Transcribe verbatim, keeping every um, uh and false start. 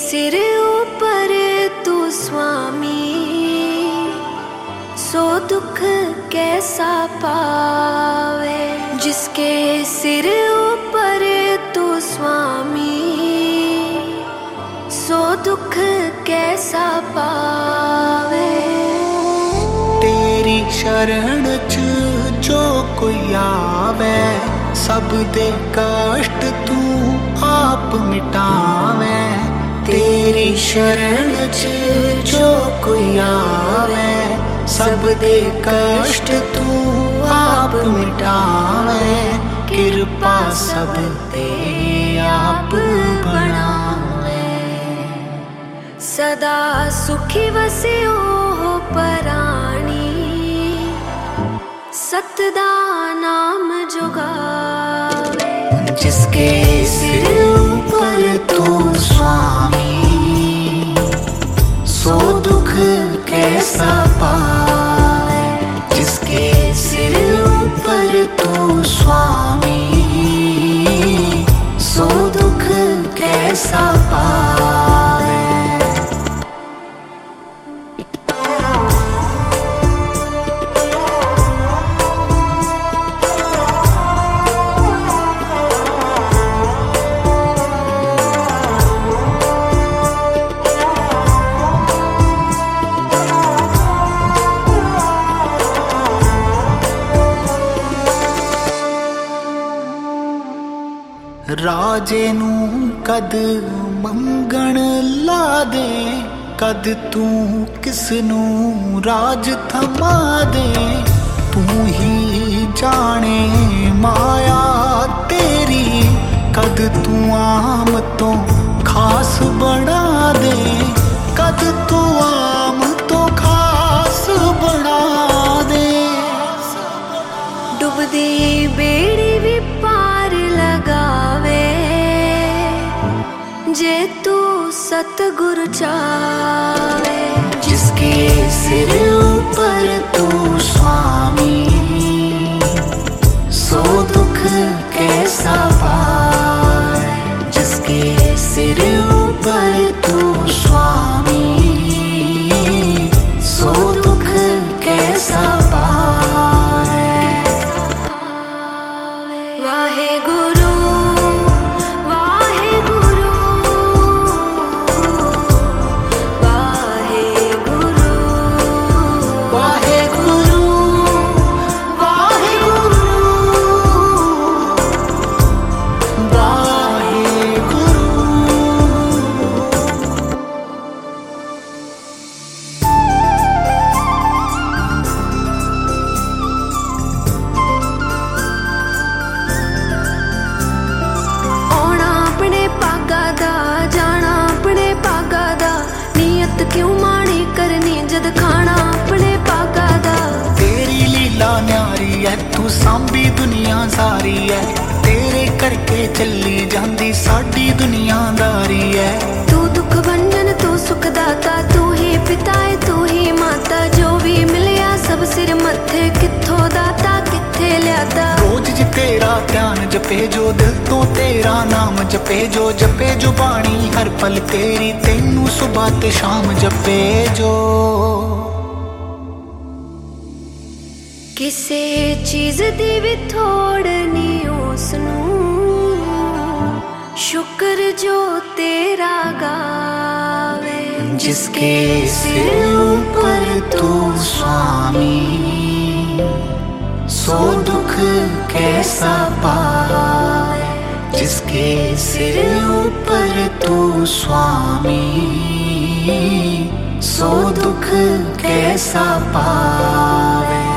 सिर ऊपर तू स्वामी, सो दुख कैसा पावे। जिसके सिर ऊपर तू स्वामी, सो दुख कैसा पावे। तेरी शरण च जो कोई आवे, सब दे कष्ट तू आप मिटावे। तेरी शरण च जो कोई आवे, सब दे कष्ट तू आप मिटावे। कृपा सब ते आप बनावे। सदा सुखी वसियो हो पराणी, सतदा नाम जुगावे। जिसके सिर ऊपर तू स्वामी, सो दुख कैसा पावे। जिसके सिर ऊपर तू स्वामी, सो दुख कैसा पावे। राजे नू कद मंगण ला दे, कद तू किसनू राज थमा दे। तू ही जाने माया तेरी, कद तू आम तो खास बना दे। कद तू आम तो खास बना दे। डुबदी बेड़ी भी पार लगावे, जे तू सतगुरु चावे। जिसके सिर ऊपर तू स्वामी, सो दुख कैसा पावे। जिसके सिर ऊपर तू स्वामी, सो दुख कैसा पावे। वाहे गुरु वाहे गुरु, वाहे गुरु वाहे गुरु वाहे गुरु वाहे गुरु। क्यों माड़ी करनी जद खाना अपने पागा दा। तेरी लीला न्यारी है, तू सांभी दुनिया सारी है। तेरे करके चली जांदी साडी दुनियादारी है। तू दुख भंजन तू सुख दाता, तू ही पिता है तू ही माता। जो भी मिलया सब सिर मत्थे, किथों दाता किथे ल्यादा। रोज जी तेरा ध्यान जपे जो, दिल तो तेरा नाम जपे जो। जपे जो बाणी हर पल तेरी, तेनू सुबह ते शाम जपे जो। किसे चीज दी भी थोड़ नी उसनू, शुक्र जो तेरा गावे। जिसके सिर ऊपर तू स्वामी, सो दुख कैसा पावे। जिसके सिर ऊपर तू स्वामी, सो दुख कैसा पावे।